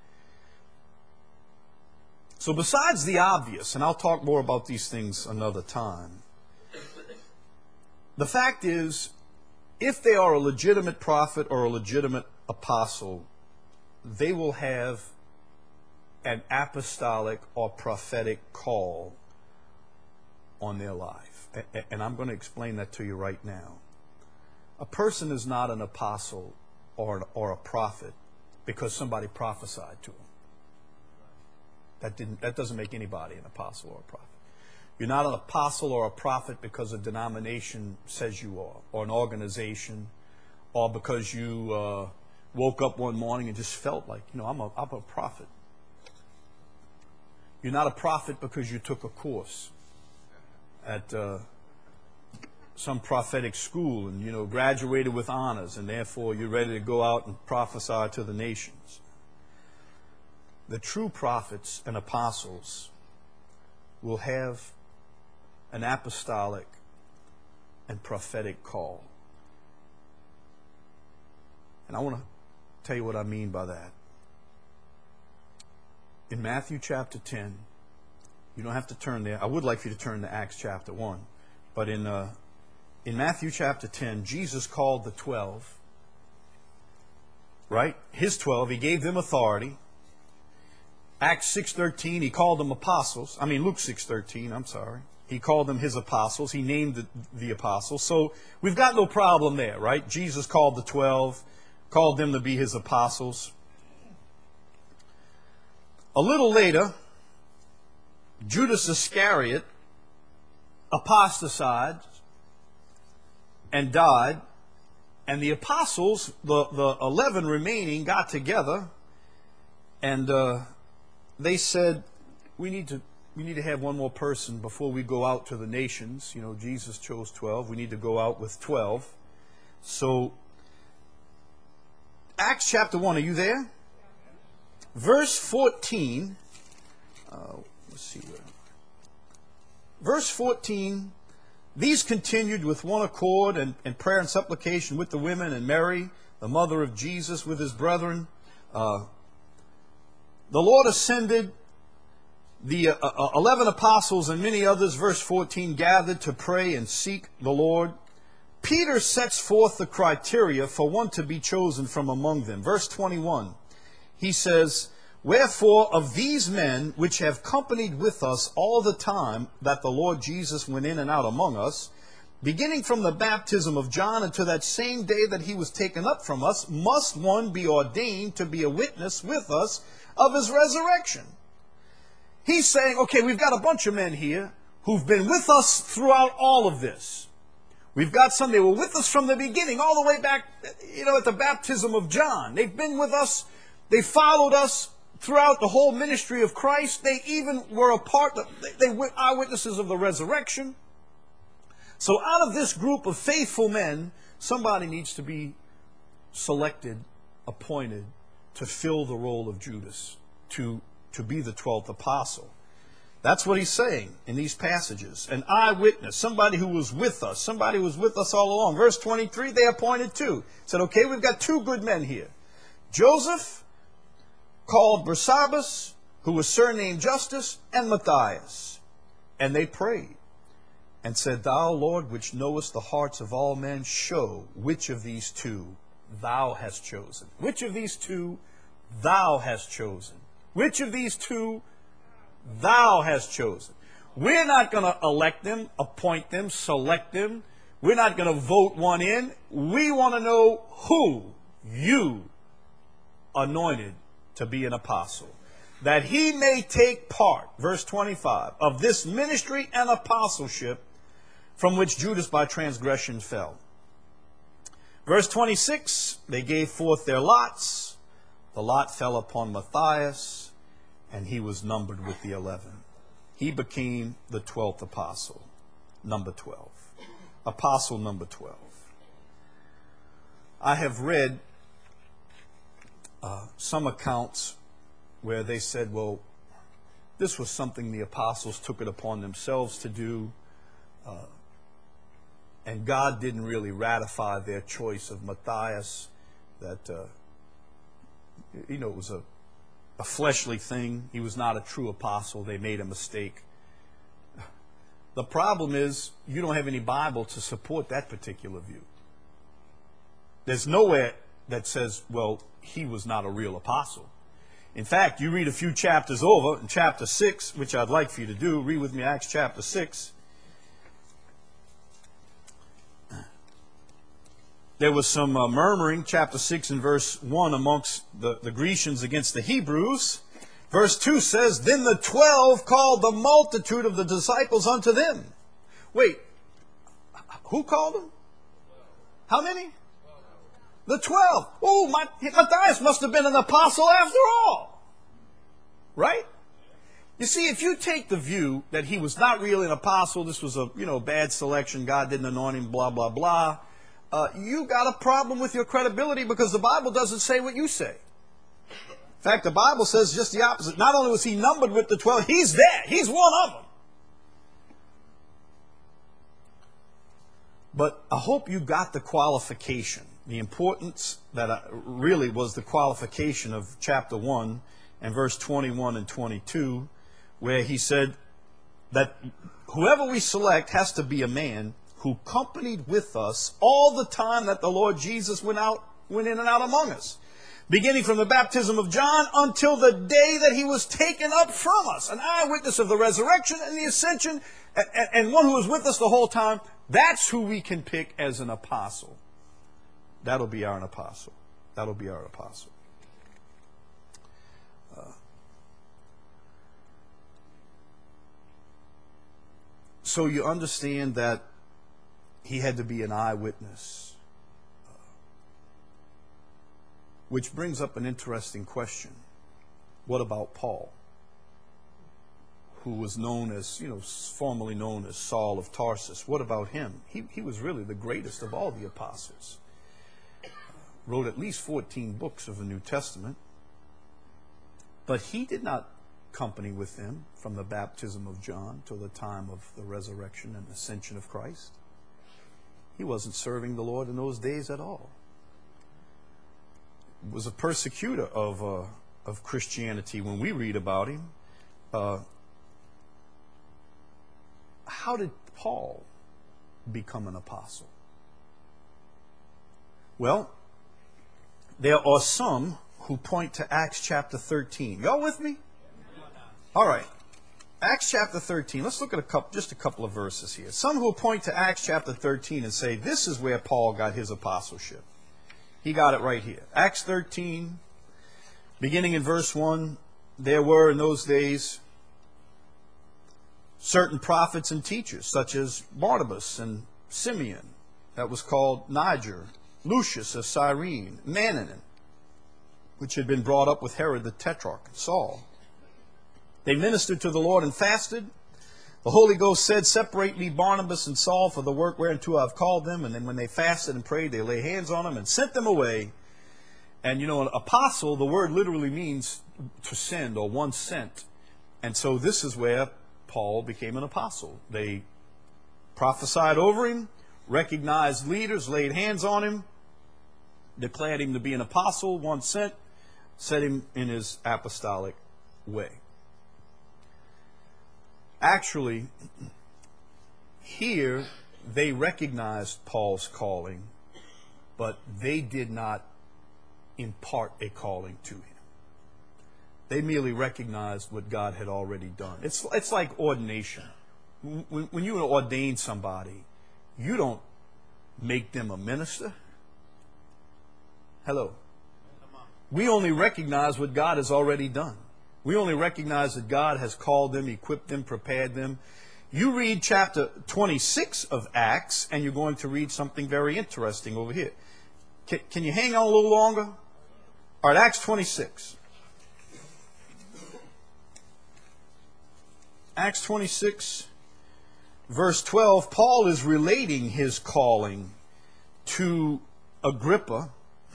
So besides the obvious, and I'll talk more about these things another time, the fact is, if they are a legitimate prophet or a legitimate apostle, they will have an apostolic or prophetic call on their life. And I'm going to explain that to you right now. A person is not an apostle or a prophet because somebody prophesied to him. That doesn't make anybody an apostle or a prophet. You're not an apostle or a prophet because a denomination says you are, or an organization, or because you woke up one morning and just felt like, I'm a prophet. You're not a prophet because you took a course at some prophetic school and, graduated with honors, and therefore you're ready to go out and prophesy to the nations. The true prophets and apostles will have an apostolic and prophetic call. And I want to tell you what I mean by that. In Matthew chapter 10, you don't have to turn there. I would like for you to turn to Acts chapter 1. But in Matthew chapter 10, Jesus called the 12, right? His 12, he gave them authority. Acts 6:13, he called them apostles. Luke 6:13, I'm sorry. He called them his apostles. He named the apostles. So we've got no problem there, right? Jesus called the 12, called them to be his apostles. A little later, Judas Iscariot apostatized and died, and the apostles, the 11 remaining, got together, and they said, we need to have one more person before we go out to the nations. Jesus chose 12. We need to go out with 12. So, Acts chapter 1, are you there? Verse 14. Let's see where. Verse 14. These continued with one accord and prayer and supplication with the women and Mary, the mother of Jesus, with his brethren. The Lord ascended, the 11 apostles and many others, verse 14, gathered to pray and seek the Lord. Peter sets forth the criteria for one to be chosen from among them. Verse 21, he says, wherefore of these men which have companied with us all the time that the Lord Jesus went in and out among us, beginning from the baptism of John until that same day that he was taken up from us, must one be ordained to be a witness with us of his resurrection. He's saying, okay, we've got a bunch of men here who've been with us throughout all of this. We've got some, they were with us from the beginning, all the way back, at the baptism of John. They've been with us, they followed us throughout the whole ministry of Christ. They even were a part, they were eyewitnesses of the resurrection. So out of this group of faithful men, somebody needs to be selected, appointed, to fill the role of Judas, to be the 12th apostle. That's what he's saying in these passages. An eyewitness, somebody who was with us, somebody who was with us all along. Verse 23, they appointed two. Said, okay, we've got two good men here. Joseph, called Barsabbas, who was surnamed Justus, and Matthias. And they prayed and said, thou, Lord, which knowest the hearts of all men, show which of these two thou hast chosen. Which of these two thou hast chosen? Which of these two thou hast chosen? We're not going to elect them, appoint them, select them. We're not going to vote one in. We want to know who you anointed to be an apostle, that he may take part, verse 25, of this ministry and apostleship from which Judas by transgression fell. Verse 26, they gave forth their lots. The lot fell upon Matthias, and he was numbered with the 11. He became the 12th apostle, number 12. Apostle number 12. I have read some accounts where they said, well, this was something the apostles took it upon themselves to do, and God didn't really ratify their choice of Matthias, that, it was a fleshly thing. He was not a true apostle. They made a mistake. The problem is you don't have any Bible to support that particular view. There's nowhere that says, well, he was not a real apostle. In fact, you read a few chapters over, in chapter 6, which I'd like for you to do, read with me Acts chapter 6. There was some murmuring, chapter 6 and verse 1, amongst the Grecians against the Hebrews. Verse 2 says, then the 12 called the multitude of the disciples unto them. Wait, who called them? How many? The 12. Oh, Matthias must have been an apostle after all. Right? You see, if you take the view that he was not really an apostle, this was a bad selection, God didn't anoint him, blah, blah, blah, you got a problem with your credibility, because the Bible doesn't say what you say. In fact, the Bible says just the opposite. Not only was he numbered with the 12, he's there. He's one of them. But I hope you got the qualification, the importance that really was the qualification of chapter 1 and verse 21 and 22, where he said that whoever we select has to be a man who companied with us all the time that the Lord Jesus went in and out among us, beginning from the baptism of John until the day that he was taken up from us, an eyewitness of the resurrection and the ascension, and one who was with us the whole time. That's who we can pick as an apostle. That'll be our apostle. That'll be our apostle. So you understand that he had to be an eyewitness. Which brings up an interesting question. What about Paul, who was known as, formerly known as Saul of Tarsus? What about him? He was really the greatest of all the apostles. Wrote at least 14 books of the New Testament. But he did not company with them from the baptism of John till the time of the resurrection and ascension of Christ. He wasn't serving the Lord in those days at all. He was a persecutor of Christianity when we read about him. How did Paul become an apostle? Well, there are some who point to Acts chapter 13. Y'all with me? All right. Acts chapter 13. Let's look at just a couple of verses here. Some who point to Acts chapter 13 and say this is where Paul got his apostleship. He got it right here. Acts 13, beginning in verse 1, there were in those days certain prophets and teachers, such as Barnabas and Simeon, that was called Niger, Lucius of Cyrene, Manaen, which had been brought up with Herod the Tetrarch, Saul. They ministered to the Lord and fasted. The Holy Ghost said, separate me Barnabas and Saul for the work whereunto I've called them. And then when they fasted and prayed, they lay hands on them and sent them away. And an apostle, the word literally means to send, or one sent. And so this is where Paul became an apostle. They prophesied over him, recognized leaders, laid hands on him, declared him to be an apostle, one sent, set him in his apostolic way. Actually, here they recognized Paul's calling, but they did not impart a calling to him. They merely recognized what God had already done. It's like ordination. When you ordain somebody, you don't make them a minister. Hello. We only recognize what God has already done. We only recognize that God has called them, equipped them, prepared them. You read chapter 26 of Acts, and you're going to read something very interesting over here. Can you hang on a little longer? All right, Acts 26. Acts 26, verse 12, Paul is relating his calling to Agrippa.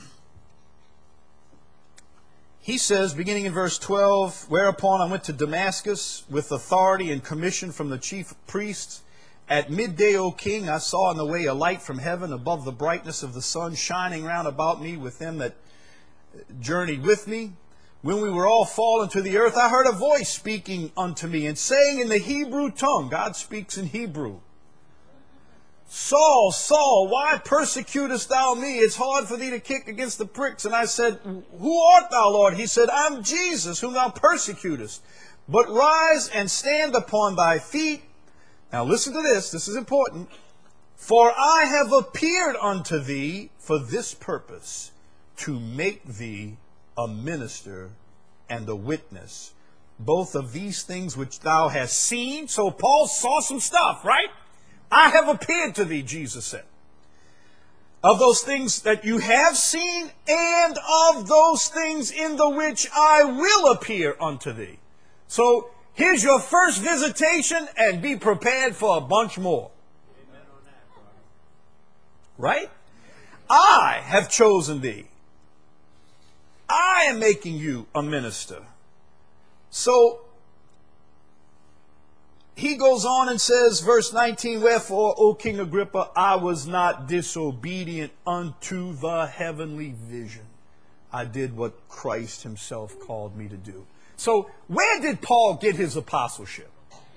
He says, beginning in verse 12, whereupon I went to Damascus with authority and commission from the chief priests. At midday, O king, I saw in the way a light from heaven above the brightness of the sun, shining round about me with them that journeyed with me. When we were all fallen to the earth, I heard a voice speaking unto me and saying in the Hebrew tongue, God speaks in Hebrew, Saul, Saul, why persecutest thou me? It's hard for thee to kick against the pricks. And I said, who art thou, Lord? He said, I'm Jesus, whom thou persecutest. But rise and stand upon thy feet. Now listen to this. This is important. For I have appeared unto thee for this purpose, to make thee a minister and a witness, both of these things which thou hast seen. So Paul saw some stuff, right? I have appeared to thee, Jesus said, of those things that you have seen and of those things in the which I will appear unto thee. So here's your first visitation, and be prepared for a bunch more. Right? I have chosen thee. I am making you a minister. So he goes on and says, verse 19, wherefore, O King Agrippa, I was not disobedient unto the heavenly vision. I did what Christ himself called me to do. So where did Paul get his apostleship?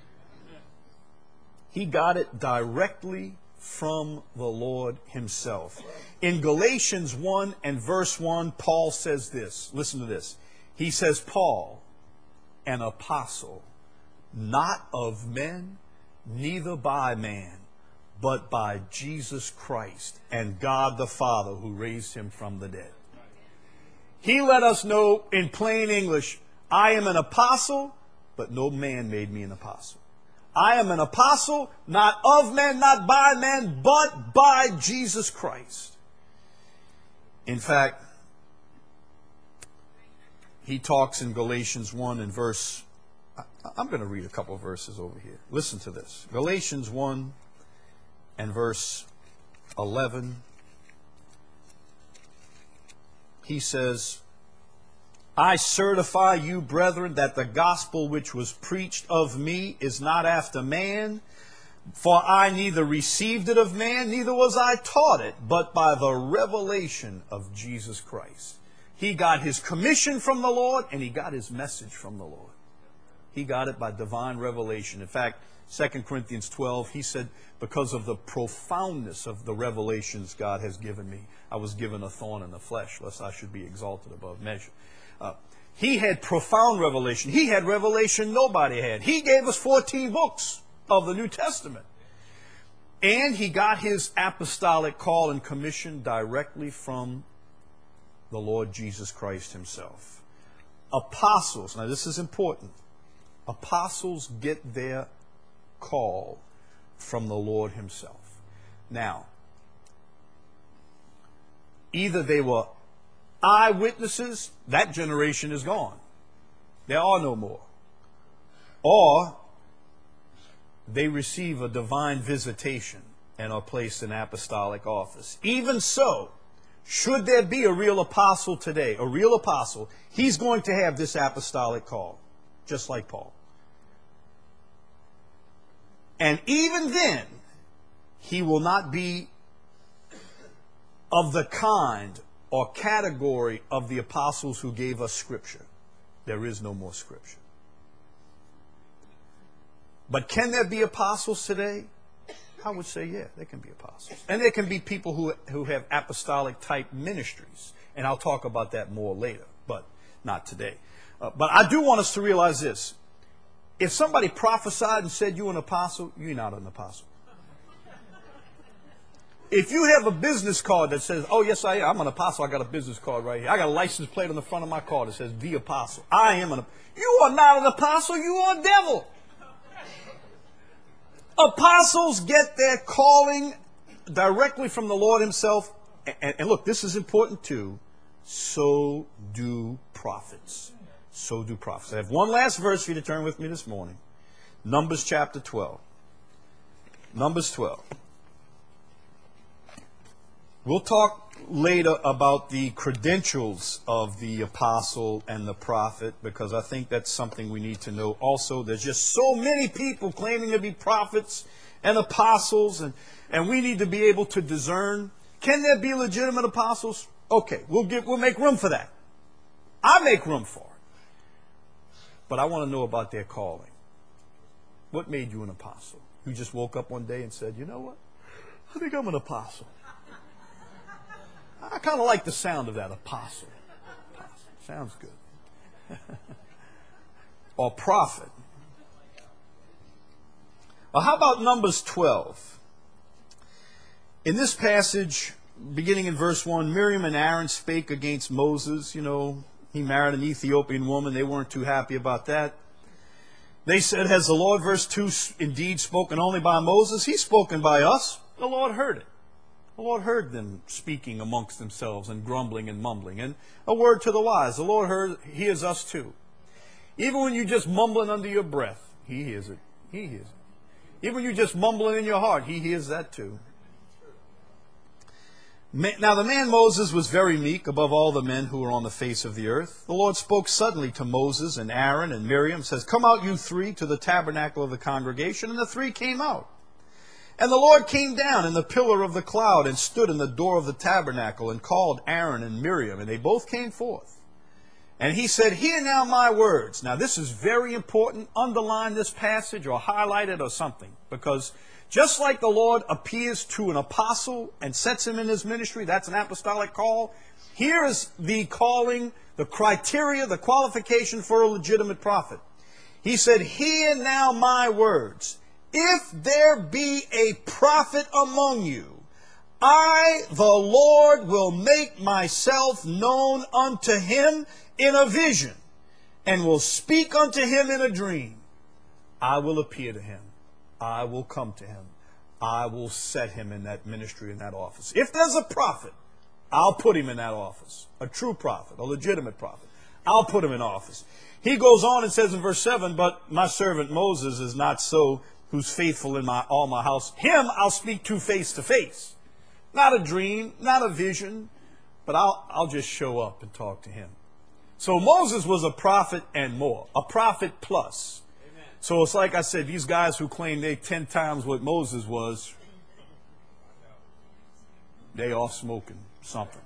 He got it directly from the Lord himself. In Galatians 1 and verse 1, Paul says this. Listen to this. He says, Paul, an apostle, not of men, neither by man, but by Jesus Christ and God the Father who raised him from the dead. He let us know in plain English, I am an apostle, but no man made me an apostle. I am an apostle, not of men, not by men, but by Jesus Christ. In fact, he talks in Galatians 1 and verse, I'm going to read a couple of verses over here. Listen to this. Galatians 1 and verse 11. He says, I certify you, brethren, that the gospel which was preached of me is not after man. For I neither received it of man, neither was I taught it, but by the revelation of Jesus Christ. He got his commission from the Lord, and he got his message from the Lord. He got it by divine revelation. In fact, 2 Corinthians 12, he said, because of the profoundness of the revelations God has given me, I was given a thorn in the flesh, lest I should be exalted above measure. He had profound revelation. He had revelation nobody had. He gave us 14 books of the New Testament. And he got his apostolic call and commission directly from the Lord Jesus Christ himself. Apostles, now this is important. Apostles get their call from the Lord himself. Now, either they were eyewitnesses, that generation is gone. There are no more. Or they receive a divine visitation and are placed in apostolic office. Even so, should there be a real apostle today, a real apostle, he's going to have this apostolic call, just like Paul. And even then, he will not be of the kind or category of the apostles who gave us Scripture. There is no more Scripture. But can there be apostles today? I would say, yeah, there can be apostles. And there can be people who have apostolic type ministries. And I'll talk about that more later, but not today. But I do want us to realize this. If somebody prophesied and said you're an apostle, you're not an apostle. If you have a business card that says, oh, yes, I am. I'm an apostle. I got a business card right here. I got a license plate on the front of my car that says, the apostle. I am an apostle. You are not an apostle. You are a devil. Apostles get their calling directly from the Lord himself. And look, this is important too. So do prophets. So do prophets. I have one last verse for you to turn with me this morning. Numbers chapter 12. Numbers 12. We'll talk later about the credentials of the apostle and the prophet, because I think that's something we need to know also. There's just so many people claiming to be prophets and apostles, and we need to be able to discern. Can there be legitimate apostles? Okay, we'll make room for that. I make room for it. But I want to know about their calling. What made you an apostle? You just woke up one day and said, you know what? I think I'm an apostle. I kind of like the sound of that, apostle. Sounds good. Or prophet. Well, how about Numbers 12? In this passage, beginning in verse 1, Miriam and Aaron spake against Moses. You know, he married an Ethiopian woman. They weren't too happy about that. They said, has the Lord, verse 2, indeed spoken only by Moses? He's spoken by us. The Lord heard it. The Lord heard them speaking amongst themselves and grumbling and mumbling. And a word to the wise, the Lord hears us too. Even when you're just mumbling under your breath, He hears it. He hears it. Even when you're just mumbling in your heart, He hears that too. Now the man Moses was very meek above all the men who were on the face of the earth. The Lord spoke suddenly to Moses and Aaron and Miriam, says, come out you three to the tabernacle of the congregation. And the three came out. And the Lord came down in the pillar of the cloud and stood in the door of the tabernacle and called Aaron and Miriam, and they both came forth. And he said, hear now my words. Now this is very important. Underline this passage or highlight it or something, because just like the Lord appears to an apostle and sets him in his ministry, that's an apostolic call. Here is the calling, the criteria, the qualification for a legitimate prophet. He said, hear now my words. If there be a prophet among you, I, the Lord, will make myself known unto him in a vision, and will speak unto him in a dream. I will appear to him. I will come to him. I will set him in that ministry, in that office. If there's a prophet, I'll put him in that office. A true prophet, a legitimate prophet. I'll put him in office. He goes on and says in verse 7, but my servant Moses is not so, who's faithful in all my house. Him I'll speak to face. Not a dream, not a vision, but I'll just show up and talk to him. So Moses was a prophet and more, a prophet plus. Amen. So it's like I said, these guys who claim they 10 times what Moses was, they are smoking something.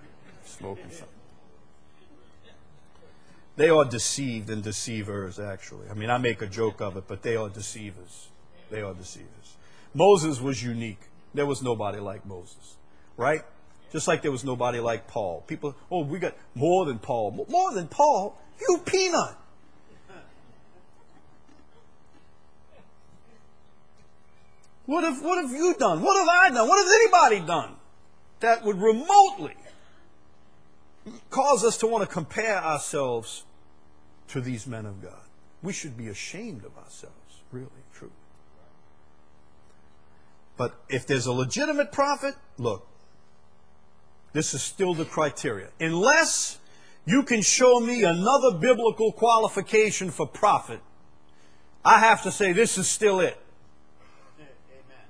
They are deceived and deceivers, actually. I mean, I make a joke of it, but they are deceivers. They are deceivers. Moses was unique. There was nobody like Moses, right? Just like there was nobody like Paul. People, oh, we got more than Paul. More than Paul? You peanut. What have you done? What have I done? What has anybody done that would remotely cause us to want to compare ourselves to these men of God? We should be ashamed of ourselves, really, truly. But if there's a legitimate prophet, look, this is still the criteria. Unless you can show me another biblical qualification for prophet, I have to say this is still it. Amen.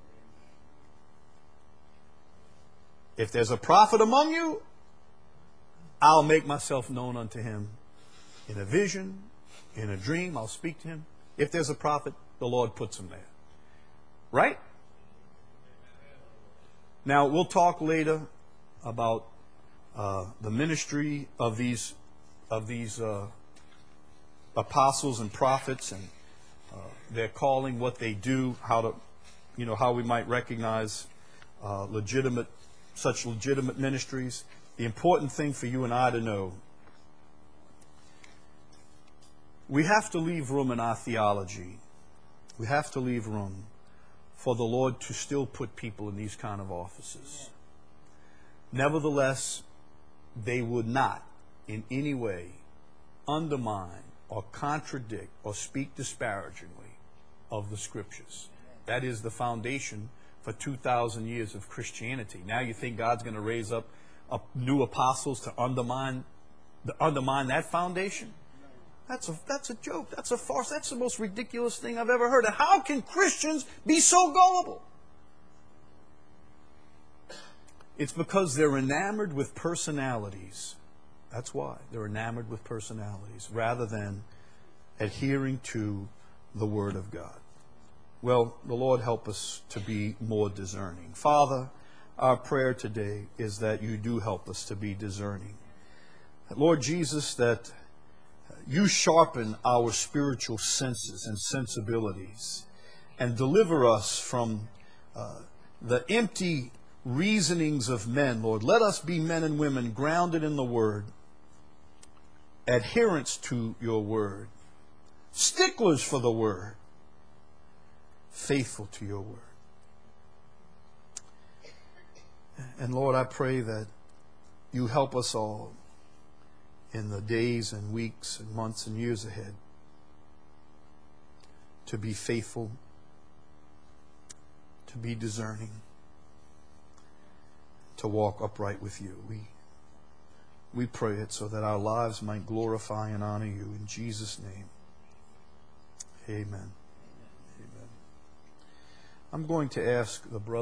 If there's a prophet among you, I'll make myself known unto him in a vision, in a dream. I'll speak to him. If there's a prophet, the Lord puts him there. Right? Now, we'll talk later about the ministry of these apostles and prophets and their calling, what they do, how we might recognize such legitimate ministries. The important thing for you and I to know, we have to leave room in our theology. We have to leave room for the Lord to still put people in these kind of offices. Nevertheless, they would not in any way undermine or contradict or speak disparagingly of the Scriptures. That is the foundation for 2,000 years of Christianity. Now you think God's going to raise up new apostles to undermine that foundation? That's a joke. That's a farce. That's the most ridiculous thing I've ever heard. And how can Christians be so gullible? It's because they're enamored with personalities. That's why. They're enamored with personalities rather than adhering to the Word of God. Well, the Lord help us to be more discerning. Father, our prayer today is that you do help us to be discerning. Lord Jesus, that you sharpen our spiritual senses and sensibilities and deliver us from the empty reasonings of men, Lord. Let us be men and women grounded in the Word, adherents to your Word, sticklers for the Word, faithful to your Word. And Lord, I pray that you help us all in the days and weeks and months and years ahead to be faithful, to be discerning, to walk upright with you. We pray it so that our lives might glorify and honor you. In Jesus' name, amen. Amen. I'm going to ask the brother